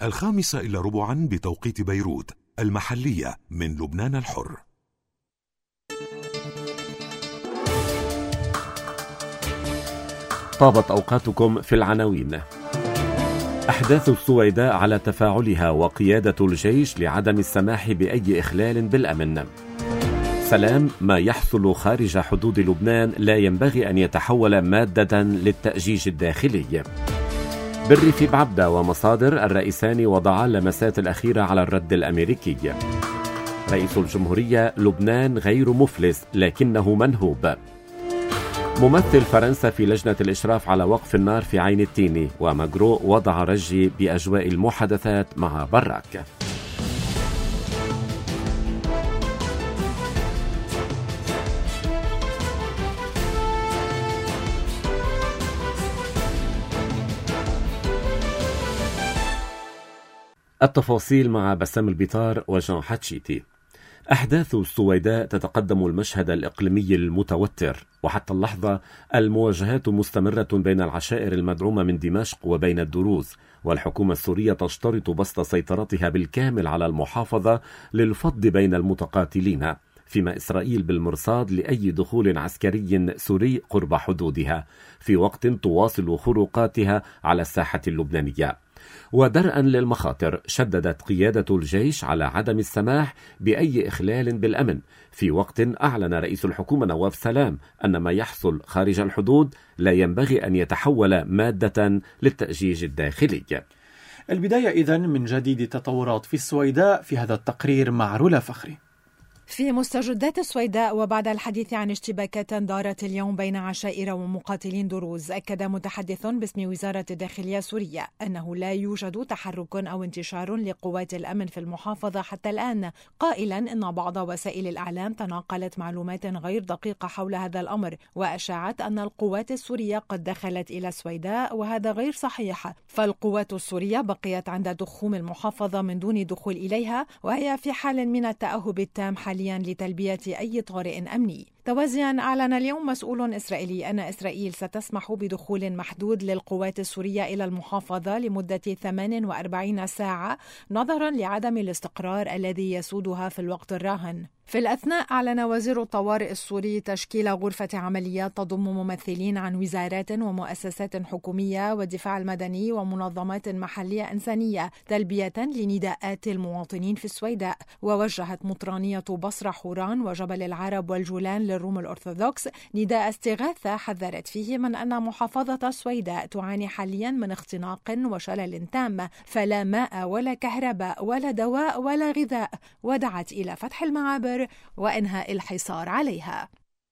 5:15 بتوقيت بيروت المحلية من لبنان الحر. طابت أوقاتكم في العناوين. أحداث السويداء على تفاعلها وقيادة الجيش لعدم السماح بأي إخلال بالأمن. سلام: ما يحصل خارج حدود لبنان لا ينبغي أن يتحول مادة للتأجيج الداخلي. بالريف بعبدة ومصادر الرئيسان وضعا اللمسات الأخيرة على الرد الأمريكي. رئيس الجمهورية: لبنان غير مفلس لكنه منهوب. ممثل فرنسا في لجنة الإشراف على وقف النار في عين التيني. وماغرو وضع رجي بأجواء المحادثات مع براك. التفاصيل مع بسام البيطار وجان حتشيتي. أحداث السويداء تتقدم المشهد الإقليمي المتوتر، وحتى اللحظة المواجهات مستمرة بين العشائر المدعومة من دمشق وبين الدروز، والحكومة السورية تشترط بسط سيطرتها بالكامل على المحافظة للفض بين المتقاتلين، فيما إسرائيل بالمرصاد لأي دخول عسكري سوري قرب حدودها، في وقت تواصل خروقاتها على الساحة اللبنانية. ودرءا للمخاطر شددت قيادة الجيش على عدم السماح بأي إخلال بالأمن، في وقت أعلن رئيس الحكومة نواف سلام أن ما يحصل خارج الحدود لا ينبغي أن يتحول مادة للتأجيج الداخلي. البداية إذن من جديد تطورات في السويداء في هذا التقرير مع رولا فخري. في مستجدات السويداء وبعد الحديث عن اشتباكات دارت اليوم بين عشائر ومقاتلين دروز، أكد متحدث باسم وزارة الداخلية السورية أنه لا يوجد تحرك أو انتشار لقوات الأمن في المحافظة حتى الآن، قائلا أن بعض وسائل الإعلام تناقلت معلومات غير دقيقة حول هذا الأمر، وأشاعت أن القوات السورية قد دخلت إلى السويداء، وهذا غير صحيح، فالقوات السورية بقيت عند دخوم المحافظة من دون دخول إليها، وهي في حال من التأهب التام حاليا لتلبية أي طارئ أمني. توازيا أعلن اليوم مسؤول إسرائيلي أن إسرائيل ستسمح بدخول محدود للقوات السورية إلى المحافظة لمدة 48 ساعة نظرا لعدم الاستقرار الذي يسودها في الوقت الراهن. في الأثناء أعلن وزير الطوارئ السوري تشكيل غرفة عمليات تضم ممثلين عن وزارات ومؤسسات حكومية والدفاع المدني ومنظمات محلية إنسانية تلبية لنداءات المواطنين في السويداء. ووجهت مطرانية بصرة حوران وجبل العرب والجولان للروم الأرثوذكس نداء استغاثة حذرت فيه من أن محافظة السويداء تعاني حاليا من اختناق وشلل تام، فلا ماء ولا كهرباء ولا دواء ولا غذاء، ودعت إلى فتح المعابر وإنهاء الحصار عليها.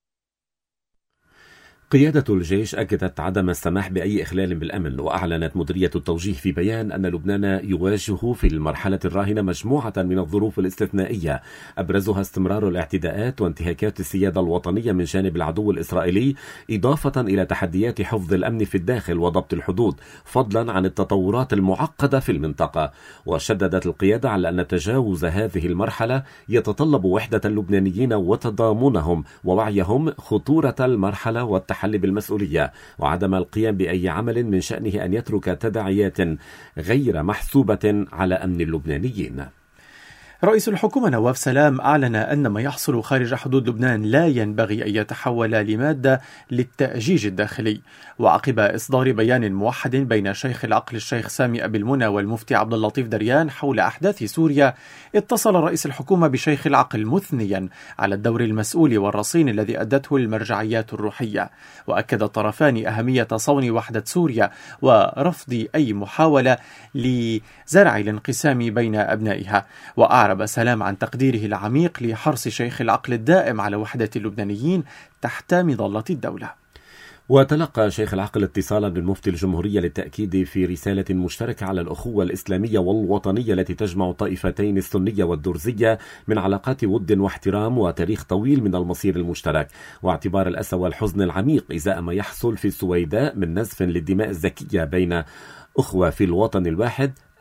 قيادة الجيش أكدت عدم السماح بأي إخلال بالأمن، وأعلنت مديرية التوجيه في بيان أن لبنان يواجه في المرحلة الراهنة مجموعة من الظروف الاستثنائية، أبرزها استمرار الاعتداءات وانتهاكات السيادة الوطنية من جانب العدو الإسرائيلي، إضافة إلى تحديات حفظ الأمن في الداخل وضبط الحدود، فضلا عن التطورات المعقدة في المنطقة. وشددت القيادة على أن تجاوز هذه المرحلة يتطلب وحدة اللبنانيين وتضامنهم ووعيهم خطورة المرحلة والتحدي بالمسؤولية، وعدم القيام بأي عمل من شأنه أن يترك تداعيات غير محسوبة على أمن اللبنانيين. رئيس الحكومة نواف سلام أعلن أن ما يحصل خارج حدود لبنان لا ينبغي أن يتحول لمادة للتأجيج الداخلي. وعقب إصدار بيان موحد بين شيخ العقل الشيخ سامي أبي المنى والمفتي عبد اللطيف دريان حول أحداث سوريا، اتصل رئيس الحكومة بشيخ العقل مثنيا على الدور المسؤول والرصين الذي أدته المرجعيات الروحية، وأكد الطرفان أهمية صون وحدة سوريا ورفض أي محاولة لزرع الانقسام بين أبنائها. وأعرب سلام عن تقديره العميق لحرص شيخ العقل الدائم على وحدة اللبنانيين تحت مظلة الدولة. وتلقى شيخ العقل اتصالا من مفتي الجمهورية للتأكيد في رسالة مشتركة على الأخوة الإسلامية والوطنية التي تجمع الطائفتين السنية والدرزية من علاقات ود واحترام وتاريخ طويل من المصير المشترك، واعتبار الأسى والحزن العميق إزاء ما يحصل في السويداء من نزف للدماء الزكية بين أخوة في الوطن الواحد،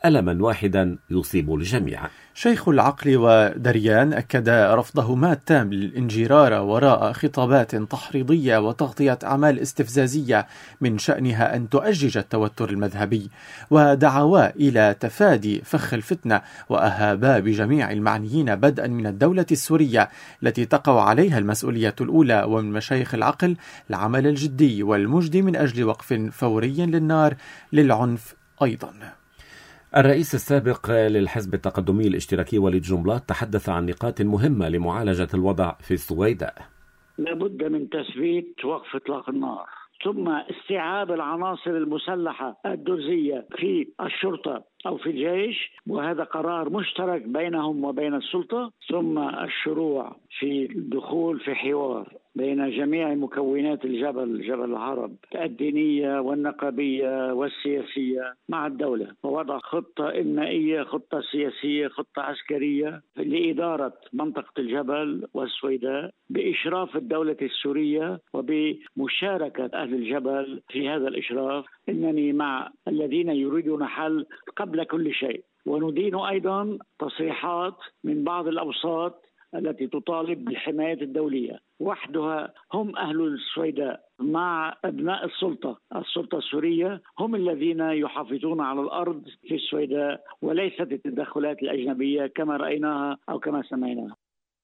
ألما واحدا يصيب الجميع. شيخ العقل ودريان أكد رفضهما التام للانجرار وراء خطابات تحريضية وتغطية أعمال استفزازية من شأنها أن تؤجج التوتر المذهبي، ودعوا إلى تفادي فخ الفتنة، وأهابا بجميع المعنيين بدءا من الدولة السورية التي تقع عليها المسؤولية الأولى ومن مشايخ العقل العمل الجدي والمجدي من أجل وقف فوري للنار للعنف أيضا. الرئيس السابق للحزب التقدمي الاشتراكي وليد جنبلاط تحدث عن نقاط مهمة لمعالجة الوضع في السويداء. لابد من تثبيت وقف إطلاق النار، ثم استيعاب العناصر المسلحة الدرزية في الشرطة أو في الجيش، وهذا قرار مشترك بينهم وبين السلطة، ثم الشروع في الدخول في حوار بين جميع مكونات جبل العرب الدينية والنقابية والسياسية مع الدولة، ووضع خطة إنمائية، خطة سياسية، خطة عسكرية لإدارة منطقة الجبل والسويداء بإشراف الدولة السورية وبمشاركة أهل الجبل في هذا الإشراف. إنني مع الذين يريدون حل قبل كل شيء، وندين أيضا تصريحات من بعض الأوساط التي تطالب بالحماية الدولية وحدها. هم أهل السويداء مع أبناء السلطة السورية هم الذين يحافظون على الأرض في السويداء، وليست التدخلات الأجنبية كما رأيناها أو كما سمعناها.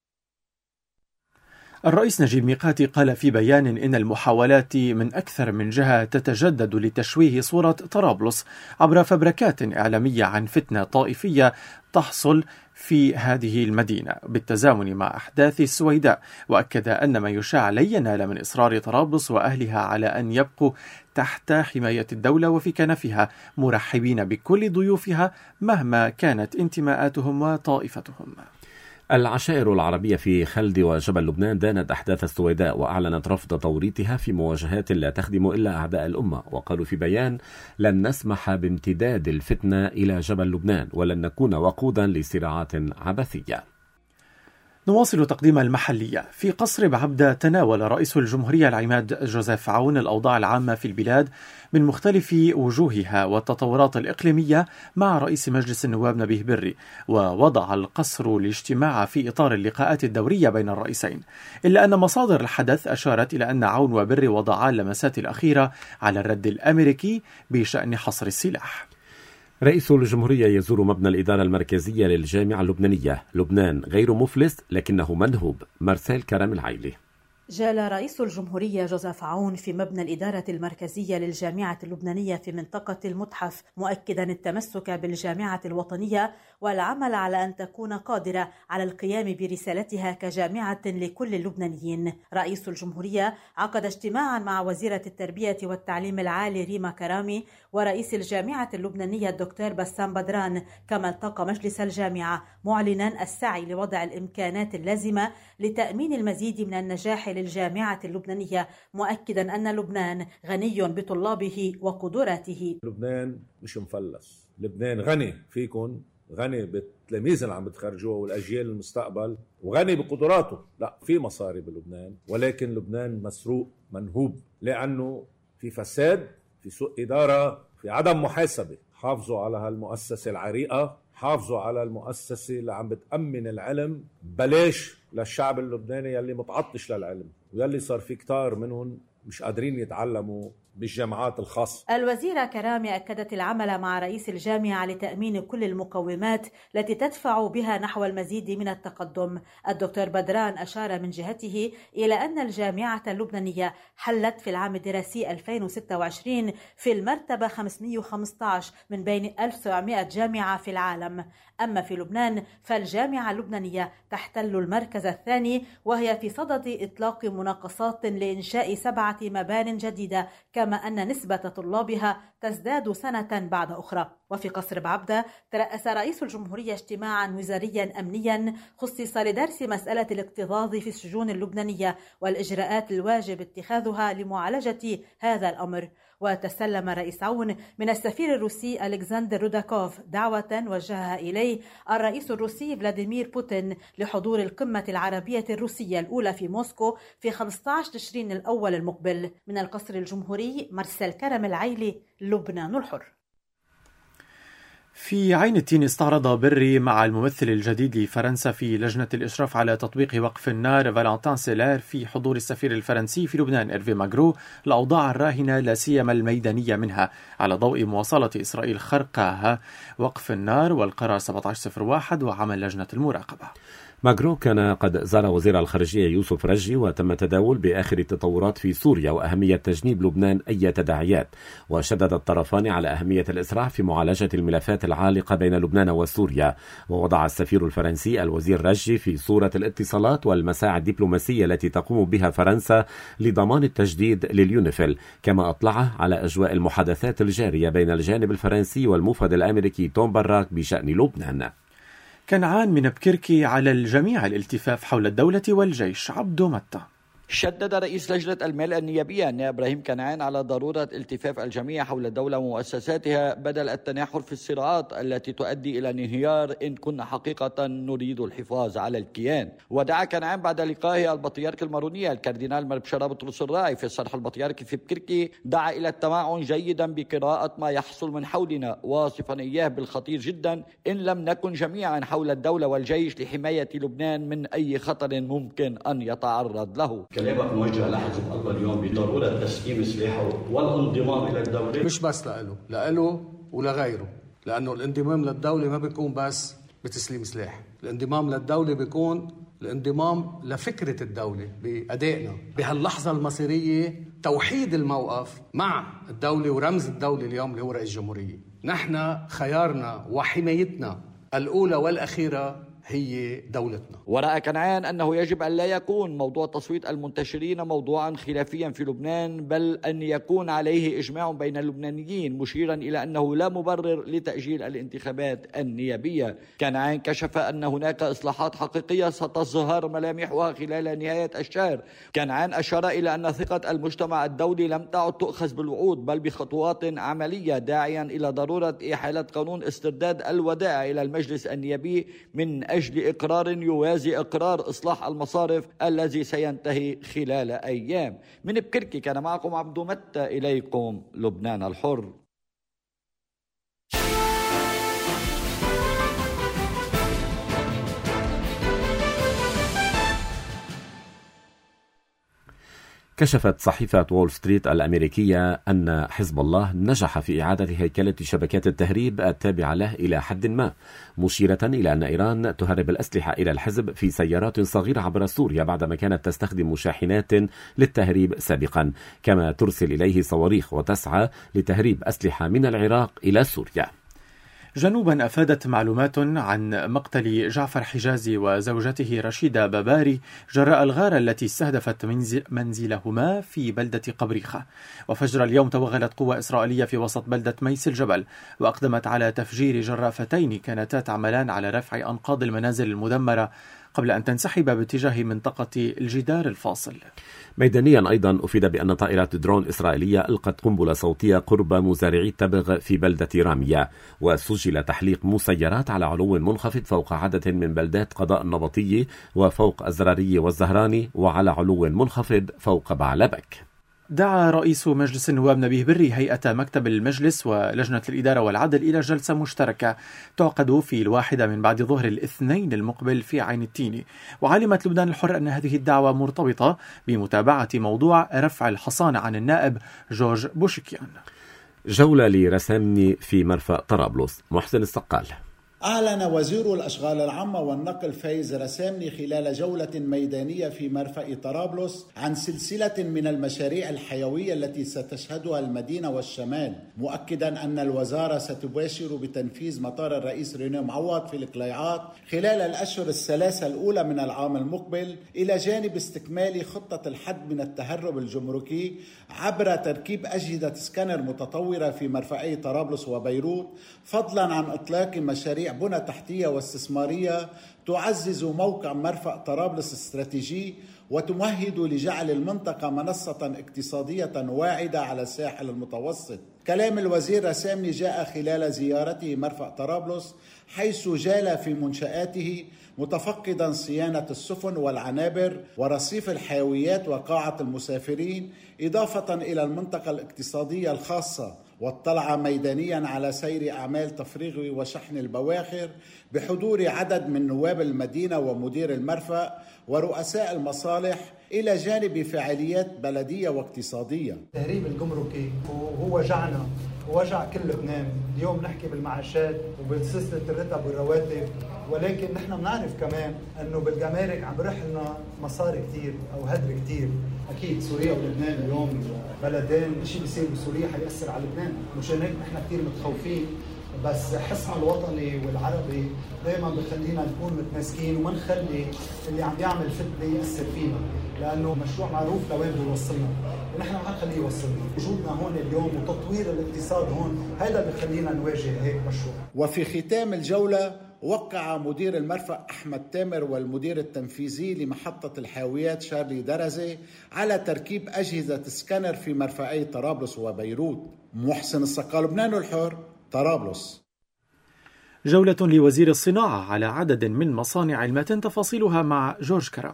الرئيس نجيب ميقاتي قال في بيان إن المحاولات من أكثر من جهة تتجدد لتشويه صورة طرابلس عبر فبركات إعلامية عن فتنة طائفية تحصل في هذه المدينة بالتزامن مع أحداث السويداء، وأكد أن ما يشاع لن ينال من إصرار طرابلس وأهلها على أن يبقوا تحت حماية الدولة وفي كنفها، مرحبين بكل ضيوفها مهما كانت انتماءاتهم وطائفتهم. العشائر العربية في خلد وجبل لبنان دانت أحداث السويداء وأعلنت رفض توريطها في مواجهات لا تخدم إلا أعداء الأمة، وقالوا في بيان: لن نسمح بامتداد الفتنة إلى جبل لبنان ولن نكون وقودا لصراعات عبثية. نواصل تقديم المحلية. في قصر بعبدة تناول رئيس الجمهورية العماد جوزيف عون الأوضاع العامة في البلاد من مختلف وجوهها والتطورات الإقليمية مع رئيس مجلس النواب نبيه بري، ووضع القصر الاجتماع في إطار اللقاءات الدورية بين الرئيسين، إلا أن مصادر الحدث أشارت إلى أن عون وبري وضعا اللمسات الأخيرة على الرد الأمريكي بشأن حصر السلاح. رئيس الجمهورية يزور مبنى الإدارة المركزية للجامعة اللبنانية. لبنان غير مفلس لكنه منهوب. مارسيل كرم العيلي. جال رئيس الجمهورية جوزيف عون في مبنى الإدارة المركزية للجامعة اللبنانية في منطقة المتحف، مؤكدا التمسك بالجامعة الوطنية والعمل على أن تكون قادرة على القيام برسالتها كجامعة لكل اللبنانيين. رئيس الجمهورية عقد اجتماعا مع وزيرة التربية والتعليم العالي ريما كرامي ورئيس الجامعة اللبنانية الدكتور بسام بدران، كما التقى مجلس الجامعة معلنا السعي لوضع الإمكانات اللازمة لتأمين المزيد من النجاح للجامعة اللبنانية، مؤكدا أن لبنان غني بطلابه وقدراته. لبنان مش مفلس، لبنان غني فيكم، غني بالتلاميذ اللي عم بتخرجوها والأجيال المستقبل، وغني بقدراته. لا، في مصاري بلبنان، ولكن لبنان مسروق منهوب، لأنه في فساد، في سوء إدارة، في عدم محاسبة. حافظوا على هالمؤسسة العريقة، حافظوا على المؤسسة اللي عم بتأمن العلم بلاش للشعب اللبناني يلي متعطش للعلم، ويلي صار في كتار منهم مش قادرين يتعلموا بالجامعات الخاصة. الوزيرة كرامي أكدت العمل مع رئيس الجامعة لتأمين كل المقومات التي تدفع بها نحو المزيد من التقدم. الدكتور بدران أشار من جهته إلى أن الجامعة اللبنانية حلت في العام الدراسي 2026 في المرتبة 515 من بين 1700 جامعة في العالم. أما في لبنان فالجامعة اللبنانية تحتل المركز الثاني، وهي في صدد إطلاق مناقصات لإنشاء 7 مبان جديدة، كما أن نسبة طلابها تزداد سنة بعد أخرى. وفي قصر بعبدة ترأس رئيس الجمهورية اجتماعا وزاريا أمنيا خصص لدرس مسألة الاكتظاظ في السجون اللبنانية والإجراءات الواجب اتخاذها لمعالجة هذا الأمر. وتسلم رئيس عون من السفير الروسي ألكسندر روداكوف دعوة وجهها إليه الرئيس الروسي فلاديمير بوتين لحضور القمة العربية الروسية الأولى في موسكو في 15 تشرين الأول المقبل. من القصر الجمهوري مارسيل كرم العيلي، لبنان الحر. في عين التين استعرض بري مع الممثل الجديد لفرنسا في لجنة الإشراف على تطبيق وقف النار فالنتين سيلير في حضور السفير الفرنسي في لبنان إيرفي ماغرو الأوضاع الراهنة لا سيما الميدانية منها، على ضوء مواصلة إسرائيل خرقها وقف النار والقرار 1701 وعمل لجنة المراقبة. ماغرو كان قد زار وزير الخارجية يوسف رجي، وتم التداول بآخر التطورات في سوريا وأهمية تجنيب لبنان أي تداعيات، وشدد الطرفان على أهمية الإسراع في معالجة الملفات العالقة بين لبنان وسوريا. ووضع السفير الفرنسي الوزير رجي في صورة الاتصالات والمساعي الدبلوماسية التي تقوم بها فرنسا لضمان التجديد لليونيفيل، كما أطلع على أجواء المحادثات الجارية بين الجانب الفرنسي والمفوض الأمريكي توم براك بشأن لبنان. كنعان من بكركي على الجميع الالتفاف حول الدولة والجيش. عبدو متى. شدد رئيس لجنة المال النيابية النائب إبراهيم كنعان على ضرورة التفاف الجميع حول الدولة ومؤسساتها بدل التناحر في الصراعات التي تؤدي إلى انهيار إن كنا حقيقة نريد الحفاظ على الكيان. ودعا كنعان بعد لقائه البطريرك المارونية الكاردينال مربشرة بطرس الراعي في الصرح البطريركي في بكركي، دعا إلى التمعن جيدا بقراءة ما يحصل من حولنا، واصفا إياه بالخطير جدا إن لم نكن جميعا حول الدولة والجيش لحماية لبنان من أي خطر ممكن أن يتعرض له. كلامك موجه لحزب الله اليوم بضرورة تسليم سلاحه والانضمام إلى الدولة، مش بس لإله ولغيره، لأنه الانضمام للدولة ما بيكون بس بتسليم سلاح، الانضمام للدولة بيكون الانضمام لفكرة الدولة بأدائنا بهاللحظة المصيرية، توحيد الموقف مع الدولة ورمز الدولة اليوم اللي هو رئيس الجمهورية. نحن خيارنا وحمايتنا الأولى والأخيرة هي دولتنا. ورأى كنعان أنه يجب أن لا يكون موضوع تصويت المنتشرين موضوعا خلافيا في لبنان، بل أن يكون عليه إجماع بين اللبنانيين، مشيرا إلى أنه لا مبرر لتأجيل الانتخابات النيابية. كنعان كشف أن هناك إصلاحات حقيقية ستظهر ملامحها خلال نهاية الشهر. كنعان أشار إلى أن ثقة المجتمع الدولي لم تعد تؤخذ بالوعود بل بخطوات عملية، داعيا إلى ضرورة إحالة قانون استرداد الودائع إلى المجلس النيابي من أجل إقرار يوازي إقرار إصلاح المصارف الذي سينتهي خلال أيام. من بكركي كان معكم عبدو متى، إليكم لبنان الحر. كشفت صحيفة وول ستريت الأمريكية أن حزب الله نجح في إعادة هيكلة شبكات التهريب التابعة له إلى حد ما، مشيرة إلى أن إيران تهرب الأسلحة إلى الحزب في سيارات صغيرة عبر سوريا بعدما كانت تستخدم شاحنات للتهريب سابقا، كما ترسل إليه صواريخ وتسعى لتهريب أسلحة من العراق إلى سوريا. جنوبا أفادت معلومات عن مقتل جعفر حجازي وزوجته رشيدة باباري جراء الغارة التي استهدفت منزلهما في بلدة قبريخة. وفجر اليوم توغلت قوة إسرائيلية في وسط بلدة ميس الجبل وأقدمت على تفجير جرافتين كانتا تعملان على رفع أنقاض المنازل المدمرة قبل أن تنسحب باتجاه منطقة الجدار الفاصل. ميدانيا أيضا أفيد بأن طائرة درون إسرائيلية ألقت قنبلة صوتية قرب مزارعي تبغ في بلدة رامية، وسجل تحليق مسيرات على علو منخفض فوق عدد من بلدات قضاء النبطية وفوق الزرارية والزهراني، وعلى علو منخفض فوق بعلبك. دعا رئيس مجلس النواب نبيه بري هيئة مكتب المجلس ولجنة الإدارة والعدل إلى جلسة مشتركة تعقد في 1 من بعد ظهر الاثنين المقبل في عين التين. وعلمت لبنان الحر أن هذه الدعوة مرتبطة بمتابعة موضوع رفع الحصانة عن النائب جورج بوشكيان. جولة لرسامني في مرفأ طرابلس. محسن السقال. أعلن وزير الأشغال العامة والنقل فايز رسامني خلال جولة ميدانية في مرفأ طرابلس عن سلسلة من المشاريع الحيوية التي ستشهدها المدينة والشمال، مؤكدا أن الوزارة ستباشر بتنفيذ مطار الرئيس رينيه معوض في القليعات خلال الأشهر الثلاثة الأولى من العام المقبل، إلى جانب استكمال خطة الحد من التهرب الجمركي عبر تركيب أجهزة سكانر متطورة في مرفأي طرابلس وبيروت، فضلا عن إطلاق مشاريع بنى تحتية واستثمارية تعزز موقع مرفأ طرابلس استراتيجي وتمهد لجعل المنطقة منصة اقتصادية واعدة على الساحل المتوسط. كلام الوزير رسامني جاء خلال زيارته مرفأ طرابلس، حيث جال في منشآته متفقدا صيانة السفن والعنابر ورصيف الحيويات وقاعة المسافرين، إضافة إلى المنطقة الاقتصادية الخاصة واطلع ميدانيا على سير أعمال تفريغ وشحن البواخر بحضور عدد من نواب المدينة ومدير المرفأ ورؤساء المصالح إلى جانب فعاليات بلدية واقتصادية. التهريب الجمركي هو وجعنا ووجع كل لبنان. اليوم نحكي بالمعاشات وبسلسلة الرتب والرواتب، ولكن نحن بنعرف كمان أنه بالجمارك عم برح لنا مصاري كتير أو هدر كتير. أكيد سوريا ولبنان اليوم بلدين، شيء بيصير بسوريا حيأثر على لبنان، مشان هيك نحن كتير متخوفين. بس حسنا الوطني والعربي دائما بخلينا نكون متماسكين وما نخلي اللي عم يعمل فتنة يأثر فينا، لأنه مشروع معروف لوين بده يوصلنا ونحن ما حنخليه يوصلنا. وجودنا هون اليوم وتطوير الاقتصاد هون هذا بخلينا نواجه هيك مشروع. وفي ختام الجولة وقع مدير المرفأ أحمد تامر والمدير التنفيذي لمحطة الحاويات شارلي درزي على تركيب أجهزة سكانر في مرفأي طرابلس وبيروت. محسن الصقال، لبنان الحر، طرابلس. جولة لوزير الصناعة على عدد من مصانع المتن، تفاصيلها مع جورج كرم.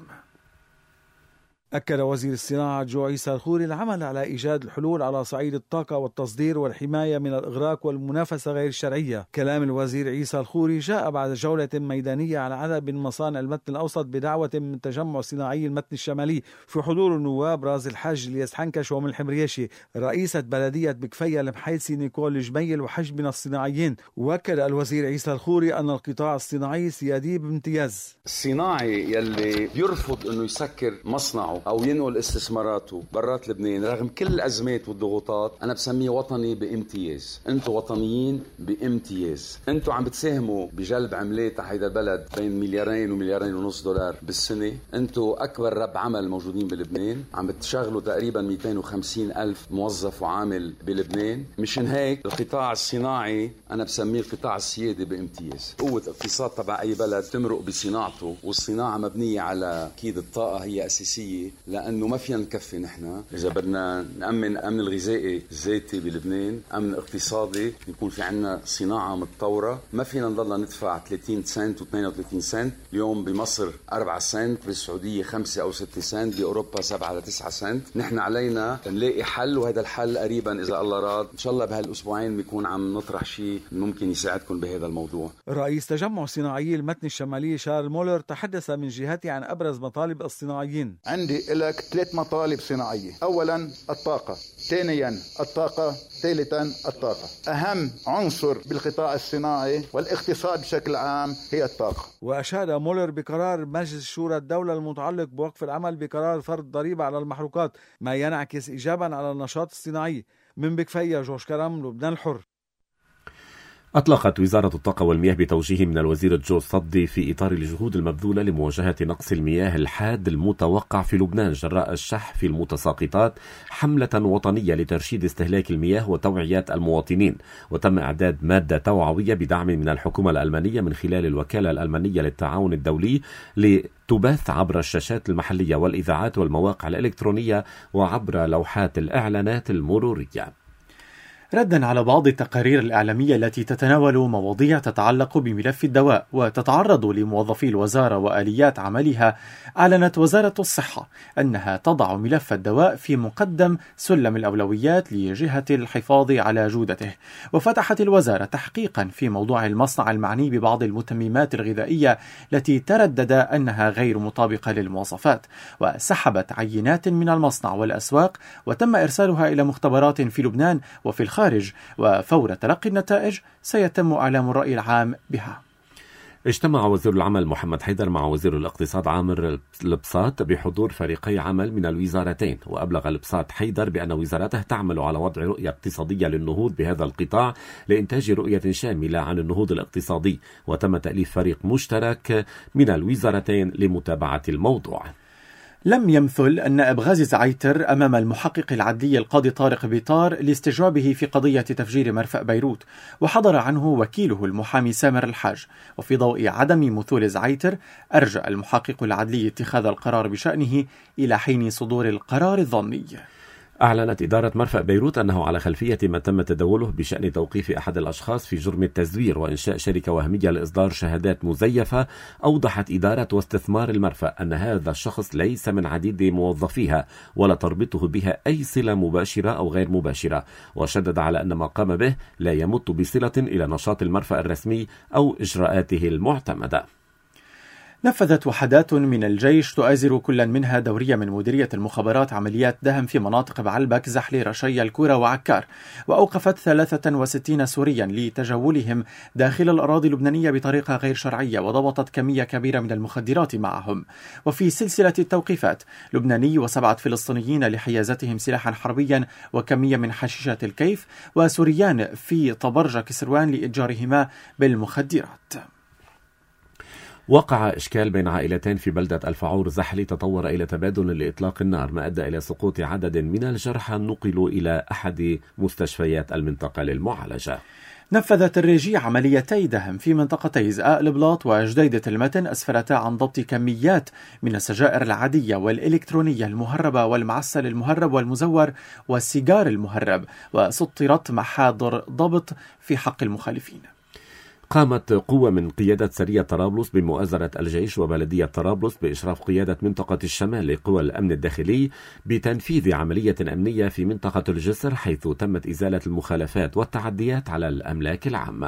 أكد وزير الصناعة جو عيسى الخوري العمل على إيجاد الحلول على صعيد الطاقة والتصدير والحماية من الإغراق والمنافسة غير الشرعية. كلام الوزير عيسى الخوري جاء بعد جولة ميدانية على عدد من مصانع المتن الأوسط بدعوة من تجمع صناعي المتن الشمالي في حضور النواب راز الحاج الياس حنكش وملحم مرياشي، رئيسة بلدية بكفية المحيسي نيكول جميل وحج من الصناعيين. وأكد الوزير عيسى الخوري أن القطاع الصناعي سيادي بامتياز. الصناعي يلي بيرفض أنه يسكر مصنعه أو ينقل استثماراته برات لبنان رغم كل الأزمات والضغوطات، أنا بسميه وطني بامتياز. أنتوا وطنيين بامتياز، أنتوا عم بتساهموا بجلب عملات على هيدا البلد بين $2 و$2.5 مليار بالسنة. أنتوا أكبر رب عمل موجودين بلبنان، عم بتشغلوا تقريبا 250 ألف موظف وعامل بلبنان. مشان هيك القطاع الصناعي أنا بسميه القطاع السيادي بامتياز. قوة اقتصاد تبع أي بلد تمرق بصناعته، والصناعة مبنية على أكيد الطاقة هي أساسية، لأنه ما فينا نكفي نحن إذا بدنا نأمن أمن الغذائي الذاتي بلبنان، أمن اقتصادي، يكون في عنا صناعة متطورة. ما فينا نضلنا ندفع 30 سنت و32 سنت، اليوم بمصر 4 سنت، بالسعودية 5 أو 6 سنت، بأوروبا 7 ل 9 سنت. نحن علينا نلاقي حل، وهذا الحل قريبا إذا الله راد إن شاء الله بهالأسبوعين بيكون عم نطرح شيء ممكن يساعدكم بهذا الموضوع. رئيس تجمع صناعي المتن الشمالي شارل مولر تحدث من جهته عن أبرز مطالب الصناعيين. عندي لك 3 مطالب صناعية. أولا الطاقة، ثانيا الطاقة، ثالثا الطاقة. أهم عنصر بالقطاع الصناعي والاقتصاد بشكل عام هي الطاقة. وأشاد مولر بقرار مجلس شورى الدولة المتعلق بوقف العمل بقرار فرض ضريبة على المحروقات، ما ينعكس إيجابا على النشاط الصناعي. من بكفية، جورج كرم، لبنان الحر. أطلقت وزارة الطاقة والمياه بتوجيه من الوزير جو صدي في إطار الجهود المبذولة لمواجهة نقص المياه الحاد المتوقع في لبنان جراء الشح في المتساقطات حملة وطنية لترشيد استهلاك المياه وتوعية المواطنين. وتم إعداد مادة توعوية بدعم من الحكومة الألمانية من خلال الوكالة الألمانية للتعاون الدولي لتبث عبر الشاشات المحلية والإذاعات والمواقع الإلكترونية وعبر لوحات الإعلانات المرورية. ردا على بعض التقارير الإعلامية التي تتناول مواضيع تتعلق بملف الدواء وتتعرض لموظفي الوزارة وآليات عملها، أعلنت وزارة الصحة أنها تضع ملف الدواء في مقدم سلم الأولويات لجهة الحفاظ على جودته. وفتحت الوزارة تحقيقا في موضوع المصنع المعني ببعض المتممات الغذائية التي تردد أنها غير مطابقة للمواصفات، وسحبت عينات من المصنع والأسواق وتم إرسالها إلى مختبرات في لبنان وفي الخارج، وفور تلقي النتائج سيتم إعلام الرأي العام بها. اجتمع وزير العمل محمد حيدر مع وزير الاقتصاد عامر البساط بحضور فريقي عمل من الوزارتين. وأبلغ البساط حيدر بأن وزارته تعمل على وضع رؤية اقتصادية للنهوض بهذا القطاع لإنتاج رؤية شاملة عن النهوض الاقتصادي، وتم تأليف فريق مشترك من الوزارتين لمتابعة الموضوع. لم يمثل النائب غازي زعيتر أمام المحقق العدلي القاضي طارق بيطار لاستجوابه في قضية تفجير مرفأ بيروت، وحضر عنه وكيله المحامي سامر الحاج. وفي ضوء عدم مثول زعيتر أرجى المحقق العدلي اتخاذ القرار بشأنه إلى حين صدور القرار الظني. أعلنت إدارة مرفأ بيروت أنه على خلفية ما تم تداوله بشأن توقيف أحد الأشخاص في جرم التزوير وإنشاء شركة وهمية لإصدار شهادات مزيفة. أوضحت إدارة واستثمار المرفأ أن هذا الشخص ليس من عديد موظفيها ولا تربطه بها أي صلة مباشرة أو غير مباشرة، وشدد على أن ما قام به لا يمت بصلة إلى نشاط المرفأ الرسمي أو إجراءاته المعتمدة. نفذت وحدات من الجيش تؤازر كل منها دورية من مديرية المخابرات عمليات دهم في مناطق بعلبك، زحلي، رشية، الكورة وعكار، وأوقفت 63 سوريا لتجولهم داخل الأراضي اللبنانية بطريقة غير شرعية، وضبطت كمية كبيرة من المخدرات معهم. وفي سلسلة التوقيفات لبناني و7 فلسطينيين لحيازتهم سلاحا حربيا وكمية من حشيشة الكيف، وسوريان في طبرجة كسروان لإتجارهما بالمخدرات. وقع إشكال بين عائلتين في بلدة الفعور زحلي تطور إلى تبادل لإطلاق النار، ما أدى إلى سقوط عدد من الجرحى نقلوا إلى أحد مستشفيات المنطقة للمعالجة. نفذت الريجي عمليتي دهم في منطقتي زقاق البلاط وجديدة المتن، أسفرتا عن ضبط كميات من السجائر العادية والإلكترونية المهربة والمعسل المهرب والمزور والسيجار المهرب، وسطرت محاضر ضبط في حق المخالفين. قامت قوة من قيادة سرية طرابلس بمؤازرة الجيش وبلدية طرابلس بإشراف قيادة منطقة الشمال لقوى الأمن الداخلي بتنفيذ عملية أمنية في منطقة الجسر، حيث تمت إزالة المخالفات والتعديات على الأملاك العامة.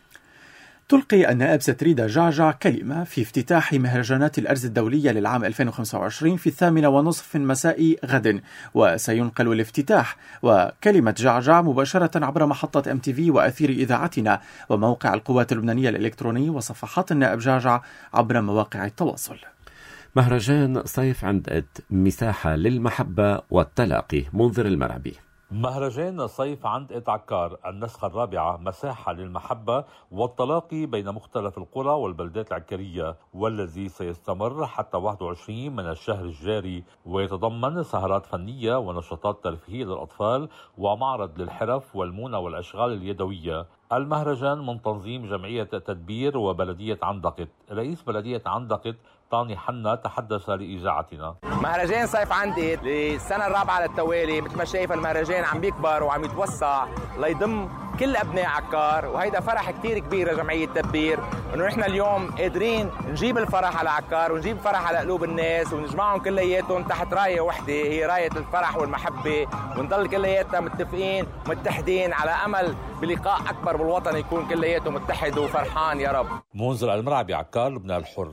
تلقي النائب ستريدة جعجع كلمة في افتتاح مهرجانات الأرز الدولية للعام 2025 في 8:30 مساء غد، وسينقل الافتتاح وكلمة جعجع مباشرة عبر محطة MTV وأثير إذاعتنا وموقع القوات اللبنانية الإلكتروني وصفحات النائب جعجع عبر مواقع التواصل. مهرجان صيف عند مساحة للمحبة والتلاقي. منذر المرعبي. مهرجان صيف عند عكار النسخة الرابعة مساحة للمحبة والتلاقي بين مختلف القرى والبلدات العكارية، والذي سيستمر حتى 21 من الشهر الجاري، ويتضمن سهرات فنية ونشاطات ترفيهية للأطفال ومعرض للحرف والمونة والأشغال اليدوية. المهرجان من تنظيم جمعية تدبير وبلدية عندقت. رئيس بلدية عندقت طاني حنا تحدث لإذاعتنا. مهرجان صيف عندي للسنة الرابعة للتوالي، مثل ما شايف المهرجان عم بيكبر وعم يتوسع ليضم كل أبناء عكار، وهيدا فرح كتير كبير لجمعية تدبير إنه نحن اليوم قادرين نجيب الفرح على عكار ونجيب فرح على قلوب الناس ونجمعهم كلياتهم تحت راية وحدة، هي راية الفرح والمحبة، ونضل كلياتنا متفقين متحدين على أمل بلقاء أكبر بالوطن يكون كلياته متحد وفرحان يا رب. منذر المرعبي، عكار، لبنان الحر.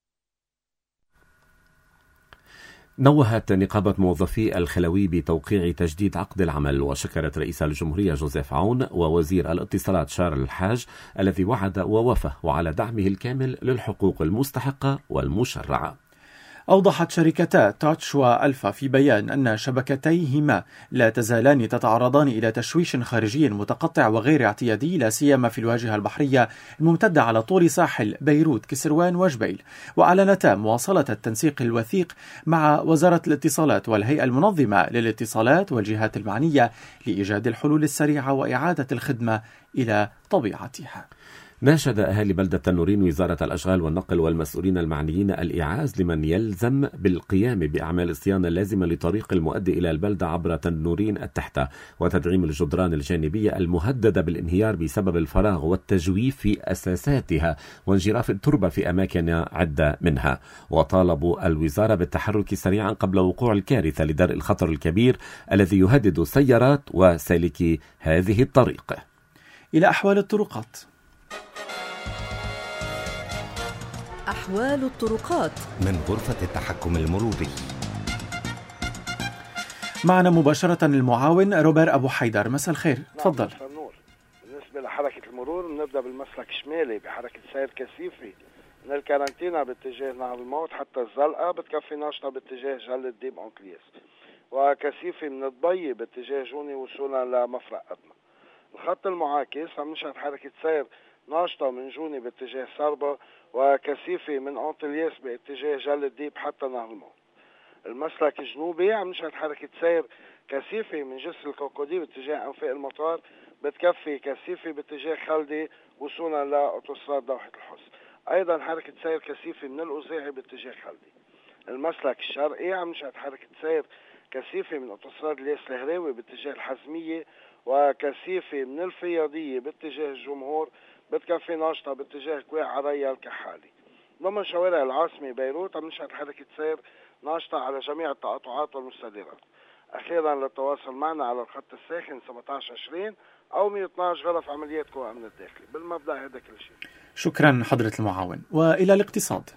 نوهت نقابة موظفي الخلوي بتوقيع تجديد عقد العمل، وشكرت رئيس الجمهورية جوزيف عون ووزير الاتصالات شارل الحاج الذي وعد ووفى وعلى دعمه الكامل للحقوق المستحقة والمشرعة. أوضحت شركتا تاتش وألفا في بيان أن شبكتيهما لا تزالان تتعرضان إلى تشويش خارجي متقطع وغير اعتيادي، لا سيما في الواجهة البحرية الممتدة على طول ساحل بيروت، كسروان وجبيل، وأعلنتا مواصلة التنسيق الوثيق مع وزارة الاتصالات والهيئة المنظمة للاتصالات والجهات المعنية لإيجاد الحلول السريعة وإعادة الخدمة إلى طبيعتها. ناشد أهالي بلدة تنورين وزارة الأشغال والنقل والمسؤولين المعنيين الإعاز لمن يلزم بالقيام بأعمال الصيانة اللازمة لطريق المؤدي إلى البلدة عبر تنورين التحتة، وتدعيم الجدران الجانبية المهددة بالانهيار بسبب الفراغ والتجويف في أساساتها وانجراف التربة في أماكن عدة منها. وطالبوا الوزارة بالتحرك سريعا قبل وقوع الكارثة لدرء الخطر الكبير الذي يهدد السيارات وسالكي هذه الطريق. إلى أحوال الطرقات. أحوال الطرقات من غرفة التحكم المروري. معنا مباشرة المعاون روبير أبو حيدر. مساء الخير، تفضل. بالنسبة لحركة المرور بنبدأ بالمسلك الشمالي بحركة سير كثيفي من الكارنتينا باتجاه نهر الموت حتى الزلقة، بتكفي ناشطة باتجاه جلة ديب أنكليس، وكثيفي من الضي باتجاه جوني وصولا لمفرق أدنى. الخط المعاكس عم نشهد حركة سير ناشطة من جوني باتجاه سربة، وكثيفة من أنطلياس باتجاه جلة ديب حتى نهر الموت. المسلك الجنوبي عم نشهد حركة سير كثيفة من جسر الكوكودي باتجاه أنفاق المطار، بتكفي كثيفة باتجاه خلدي وصولا لأوتوستراد دوحة الحسن. أيضا حركة سير كثيفة من الأوزاعي باتجاه خلدي. المسلك الشرقي عم نشهد حركة سير كثيفة من أوتوستراد الياس الهراوي باتجاه الحزمية وكثيفة من الفياضية باتجاه الجمهور بتكفي ناشطة باتجاه كواع عريا الكحالي. ضمن شوارع العاصمة بيروت عم نشهد حركة سير ناشطة على جميع التقاطعات والمستديرات. أخيرا للتواصل معنا على الخط الساخن 1720 أو 112 غرف عمليات قوى أمن الداخلي. بالمبدأ هذا كل شيء. شكرا حضرة المعاون. وإلى الاقتصاد.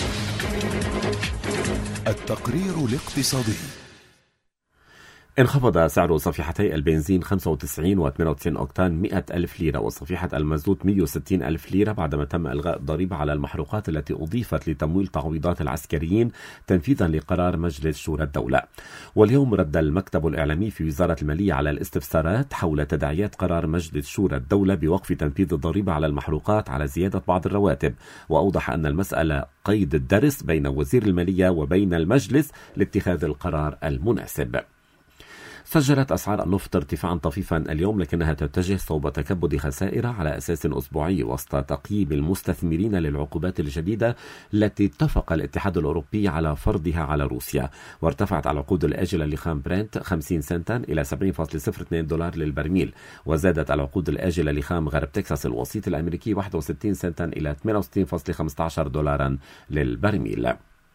التقرير الاقتصادي. انخفض سعر صفيحتي البنزين 95 و92 أوكتان 100,000 ليرة وصفيحة المازوت 160,000 ليرة بعدما تم إلغاء الضريبة على المحروقات التي أضيفت لتمويل تعويضات العسكريين تنفيذا لقرار مجلس شورى الدولة. واليوم رد المكتب الإعلامي في وزارة المالية على الاستفسارات حول تداعيات قرار مجلس شورى الدولة بوقف تنفيذ الضريبة على المحروقات على زيادة بعض الرواتب، وأوضح أن المسألة قيد الدرس بين وزير المالية وبين المجلس لاتخاذ القرار المناسب. سجلت أسعار النفط ارتفاعا طفيفا اليوم، لكنها تتجه صوب تكبد خسائر على أساس أسبوعي وسط تقييم المستثمرين للعقوبات الجديدة التي اتفق الاتحاد الأوروبي على فرضها على روسيا. وارتفعت العقود الآجلة لخام برنت 50 سنتا إلى 70.02 دولار للبرميل، وزادت العقود الآجلة لخام غرب تكساس الوسيط الأمريكي 61 سنتا إلى 68.15 دولارا للبرميل.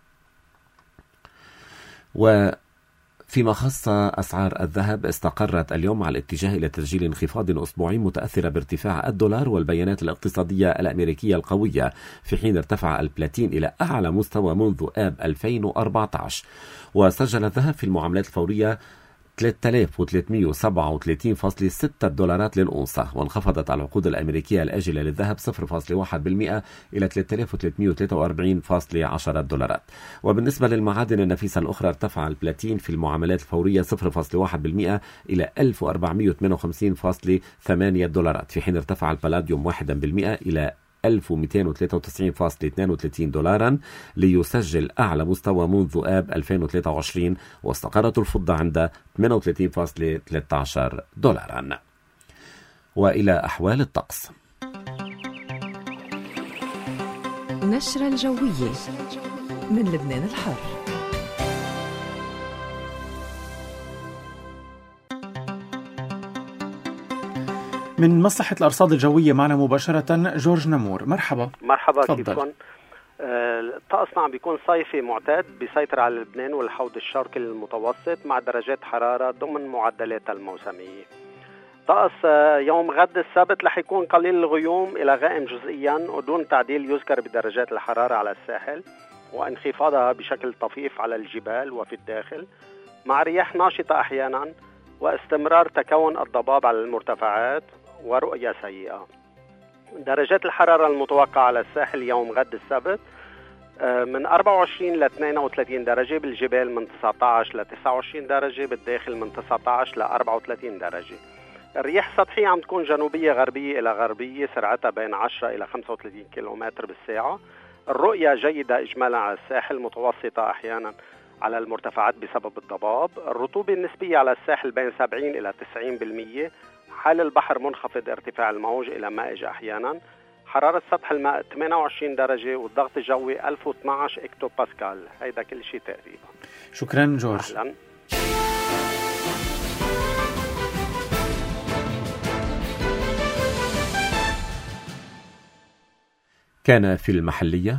فيما خص أسعار الذهب استقرت اليوم على الاتجاه إلى تسجيل انخفاض أسبوعي متأثرة بارتفاع الدولار والبيانات الاقتصادية الأمريكية القوية، في حين ارتفع البلاتين إلى أعلى مستوى منذ آب 2014. وسجل الذهب في المعاملات الفورية 3337.6 دولارات للأونصة، وانخفضت العقود الأمريكية الآجلة للذهب 0.1% إلى 3343.10 دولارات. وبالنسبة للمعادن النفيسة الأخرى ارتفع البلاتين في المعاملات الفورية 0.1% إلى 1458.8 دولارات، في حين ارتفع البلاديوم 1% إلى 1293.32 دولارا ليسجل أعلى مستوى منذ آب 2023، واستقرت الفضة عند 38.13 دولارا. وإلى أحوال الطقس. نشرة الجوية من لبنان الحر. من مصلحة الأرصاد الجوية معنا مباشرة جورج نمور. مرحبا. كيفكم؟ طقسنا عم بيكون صيفي معتاد بيسيطر على لبنان والحوض الشرقي المتوسط مع درجات حرارة ضمن معدلاتها الموسمية. طقس يوم غد السبت رح يكون قليل الغيوم إلى غائم جزئيا ودون تعديل يذكر بدرجات الحرارة على الساحل، وانخفاضها بشكل طفيف على الجبال وفي الداخل، مع رياح ناشطة أحيانا واستمرار تكون الضباب على المرتفعات ورؤية سيئة. درجات الحرارة المتوقعة على الساحل يوم غد السبت من 24 ل 32 درجة، بالجبال من 19 ل 29 درجة، بالداخل من 19 ل 34 درجة. الرياح سطحية عم تكون جنوبية غربية إلى غربية، سرعتها بين 10 إلى 35 كيلومتر بالساعة. الرؤية جيدة إجمالا على الساحل، متوسطة أحيانا على المرتفعات بسبب الضباب. الرطوبة النسبية على الساحل بين 70 إلى 90%. حال البحر منخفض، ارتفاع الموج إلى مائج أحيانا. حرارة سطح الماء 28 درجة والضغط الجوي 1012 اكتو باسكال. هيدا كل شيء تقريبا. شكرا جورج. أهلا. كان في المحلية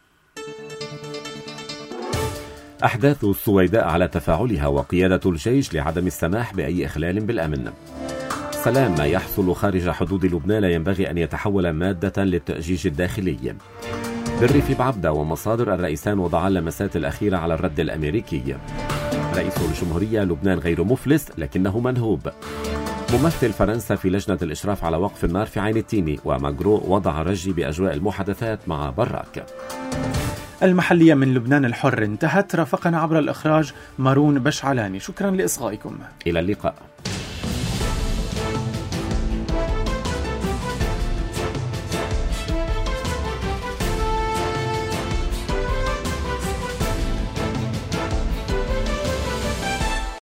أحداث السويداء على تفاعلها وقيادة الجيش لعدم السماح بأي إخلال بالأمن. سلام ما يحصل خارج حدود لبنان لا ينبغي أن يتحول مادة للتأجيج الداخلي. بالريف بعبدة ومصادر الرئيسان وضعا اللمسات الأخيرة على الرد الأمريكي. رئيس الجمهورية: لبنان غير مفلس لكنه منهوب. ممثل فرنسا في لجنة الإشراف على وقف النار في عين التيني. وماغرو وضع رجي بأجواء المحادثات مع براك. المحلية من لبنان الحر انتهت. رافقنا عبر الإخراج مارون بشعلاني. شكرا لإصغائكم. إلى اللقاء.